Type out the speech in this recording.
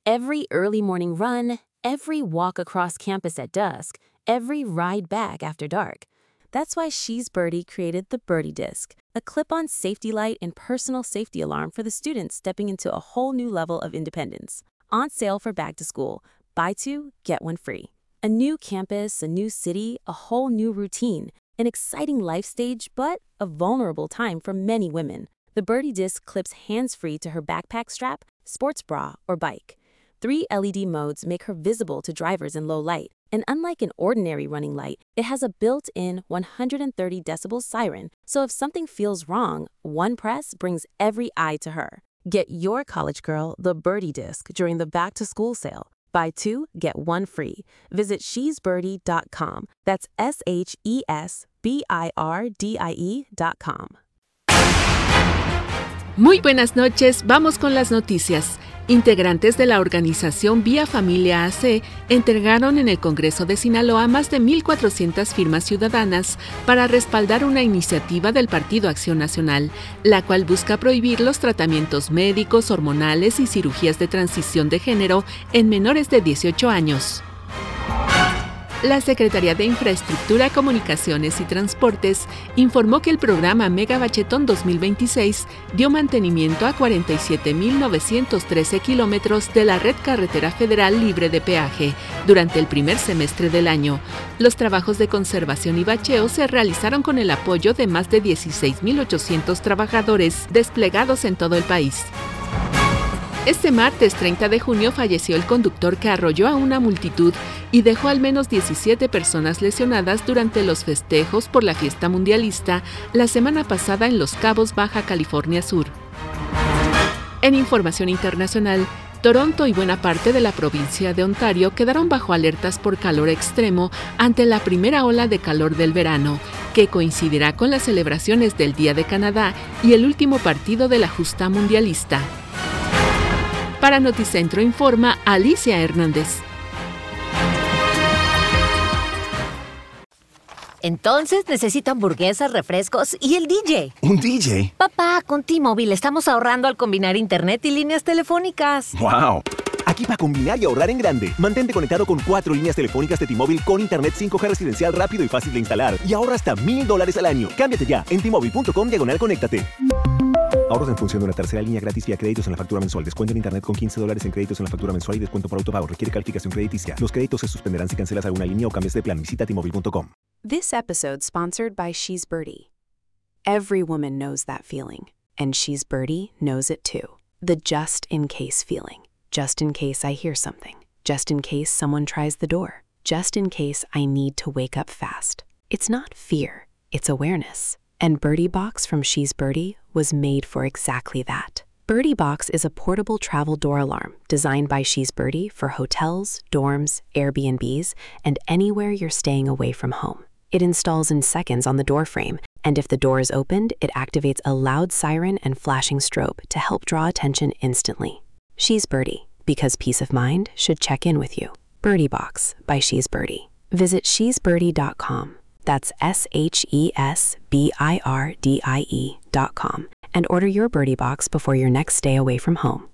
Every early morning run, every walk across campus at dusk, every ride back after dark. That's why She's Birdie created the Birdie Disc, a clip-on safety light and personal safety alarm for the students stepping into a whole new level of independence. On sale for back to school. Buy two, get one free. A new campus, a new city, a whole new routine. An exciting life stage, but a vulnerable time for many women. The Birdie Disc clips hands-free to her backpack strap, sports bra, or bike. 3 LED modes make her visible to drivers in low light, and unlike an ordinary running light, it has a built-in 130 decibel siren, so if something feels wrong, one press brings every eye to her. Get your college girl the Birdie Disc during the back-to-school sale. Buy two, get one free. Visit shesbirdie.com. That's SHESBIRDIE.com. Muy buenas noches, vamos con las noticias. Integrantes de la organización Vía Familia AC entregaron en el Congreso de Sinaloa más de 1,400 firmas ciudadanas para respaldar una iniciativa del Partido Acción Nacional, la cual busca prohibir los tratamientos médicos, hormonales y cirugías de transición de género en menores de 18 años. La Secretaría de Infraestructura, Comunicaciones y Transportes informó que el programa Mega Bachetón 2026 dio mantenimiento a 47,913 kilómetros de la red carretera federal libre de peaje durante el primer semestre del año. Los trabajos de conservación y bacheo se realizaron con el apoyo de más de 16,800 trabajadores desplegados en todo el país. Este martes 30 de junio falleció el conductor que arrolló a una multitud y dejó al menos 17 personas lesionadas durante los festejos por la fiesta mundialista la semana pasada en Los Cabos, Baja California Sur. En información internacional, Toronto y buena parte de la provincia de Ontario quedaron bajo alertas por calor extremo ante la primera ola de calor del verano, que coincidirá con las celebraciones del Día de Canadá y el último partido de la justa mundialista. Para Noticentro informa Alicia Hernández. Entonces necesito hamburguesas, refrescos y el DJ. ¿Un DJ? Papá, con T-Mobile estamos ahorrando al combinar internet y líneas telefónicas. ¡Wow! Aquí para combinar y ahorrar en grande. Mantente conectado con 4 líneas telefónicas de T-Mobile con internet 5G residencial rápido y fácil de instalar. Y ahorra hasta $1,000 al año. Cámbiate ya en T-Mobile.com/conéctate. Ahorros en función de una tercera línea gratis vía créditos en la factura mensual. Descuento en internet con $15 en créditos en la factura mensual y descuento por autopago. Requiere calificación crediticia. Los créditos se suspenderán si cancelas alguna línea o cambias de plan. Visita T-Mobile.com. This episode sponsored by She's Birdie. Every woman knows that feeling, and She's Birdie knows it too. The just-in-case feeling. Just in case I hear something. Just in case someone tries the door. Just in case I need to wake up fast. It's not fear, it's awareness. And Birdie Box from She's Birdie was made for exactly that. Birdie Box is a portable travel door alarm designed by She's Birdie for hotels, dorms, Airbnbs, and anywhere you're staying away from home. It installs in seconds on the door frame, and if the door is opened, it activates a loud siren and flashing strobe to help draw attention instantly. She's Birdie, because peace of mind should check in with you. Birdie Box by She's Birdie. Visit shesbirdie.com. That's SHESBIRDIE.com and order your Birdie Box before your next stay away from home.